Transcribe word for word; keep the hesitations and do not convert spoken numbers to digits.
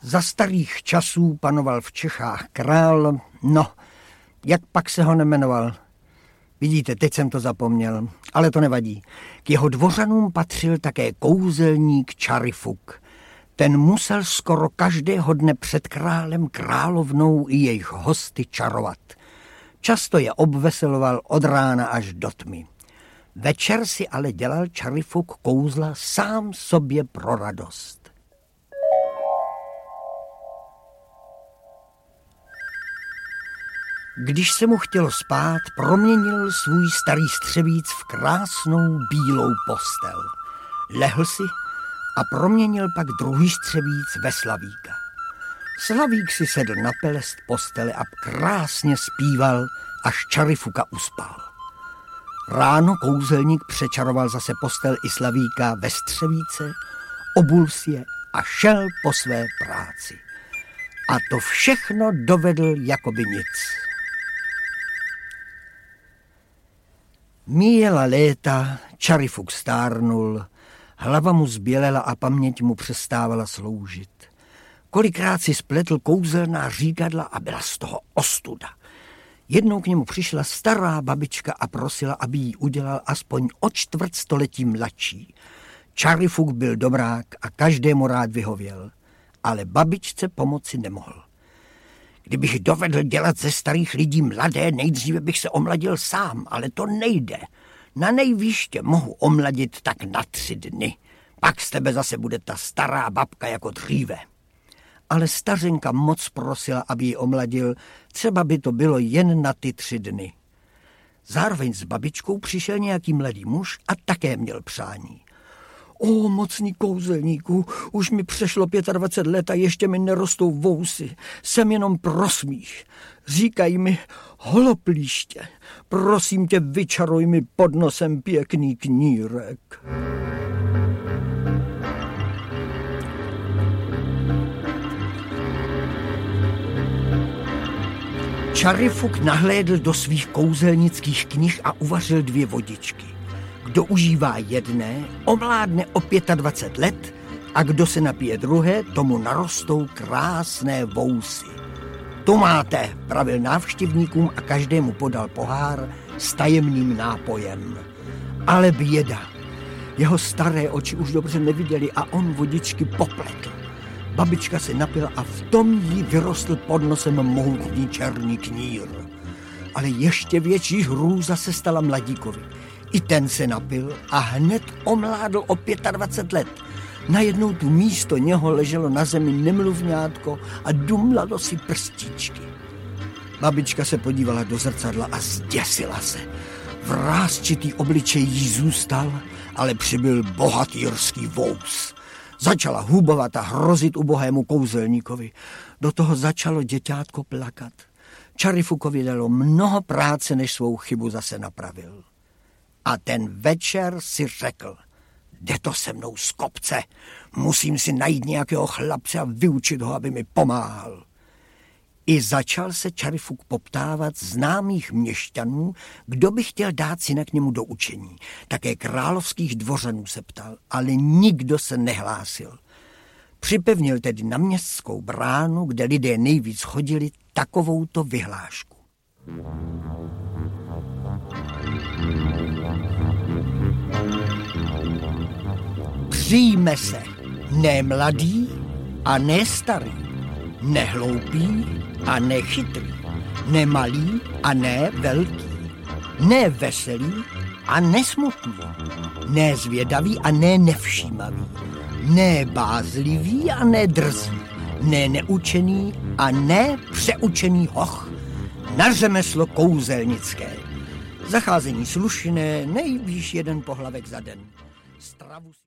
Za starých časů panoval v Čechách král, no, jak pak se ho nemenoval? Vidíte, teď jsem to zapomněl, ale to nevadí. K jeho dvořanům patřil také kouzelník Čarifuk. Ten musel skoro každého dne před králem, královnou i jejich hosty čarovat. Často je obveseloval od rána až do tmy. Večer si ale dělal Čarifuk kouzla sám sobě pro radost. Když se mu chtělo spát, proměnil svůj starý střevíc v krásnou bílou postel. Lehl si a proměnil pak druhý střevíc ve Slavíka. Slavík si sedl na pelest postele a krásně zpíval, až Čarifuka uspal. Ráno kouzelník přečaroval zase postel i Slavíka ve střevíce, obul si je a šel po své práci. A to všechno dovedl jakoby nic. Míjela léta, Čarifuk stárnul, hlava mu zbělela a paměť mu přestávala sloužit. Kolikrát si spletl kouzelná říkadla a byla z toho ostuda. Jednou k němu přišla stará babička a prosila, aby jí udělal aspoň o čtvrt století mladší. Čarifuk byl dobrák a každému rád vyhověl, ale babičce pomoci nemohl. Kdybych dovedl dělat ze starých lidí mladé, nejdříve bych se omladil sám, ale to nejde. Na nejvýště mohu omladit tak na tři dny. Pak z tebe zase bude ta stará babka jako dříve. Ale stařenka moc prosila, aby ji omladil, třeba by to bylo jen na ty tři dny. Zároveň s babičkou přišel nějaký mladý muž a také měl přání. O, mocný kouzelníku, už mi přešlo dvacet pět let a ještě mi nerostou vousy. Jsem jenom prosmích. Říkají mi, holoplíště, prosím tě, vyčaruj mi pod nosem pěkný knírek. Čarifuk nahlédl do svých kouzelnických knih a uvařil dvě vodičky. Kdo užívá jedné, omládne o dvacet pět let a kdo se napije druhé, tomu narostou krásné vousy. To máte, pravil návštěvníkům a každému podal pohár s tajemným nápojem. Ale běda. Jeho staré oči už dobře neviděli a on vodičky popletl. Babička se napila a v tom jí vyrostl pod nosem mohutný černý knír. Ale ještě větší hrůza se stala mladíkovi. I ten se napil a hned omládl o dvacet pět let. Najednou tu místo něho leželo na zemi nemluvňátko a dumlalo si prstíčky. Babička se podívala do zrcadla a zděsila se. Vrásčitý obličej jí zůstal, ale přibyl bohatýrský vous. Začala hubovat a hrozit ubohému kouzelníkovi. Do toho začalo děťátko plakat. Čarifukovi dalo mnoho práce, než svou chybu zase napravil. A ten večer si řekl, jde to se mnou z kopce, musím si najít nějakého chlapce a vyučit ho, aby mi pomáhal. I začal se Čarifuk poptávat známých měšťanů, kdo by chtěl dát syna k němu do učení. Také královských dvořanů se ptal, ale nikdo se nehlásil. Připevnil tedy na městskou bránu, kde lidé nejvíc chodili, takovouto vyhlášku. Přijme se, ne mladý a ne starý, ne hloupý a ne chytrý, ne malý a ne velký, ne veselý a ne smutný, ne zvědavý a ne nevšímavý, ne bázlivý a ne drzý, ne neučený a ne přeučený hoch, na řemeslo kouzelnické. Zacházení slušné, nejvýš jeden pohlavek za den. Stravu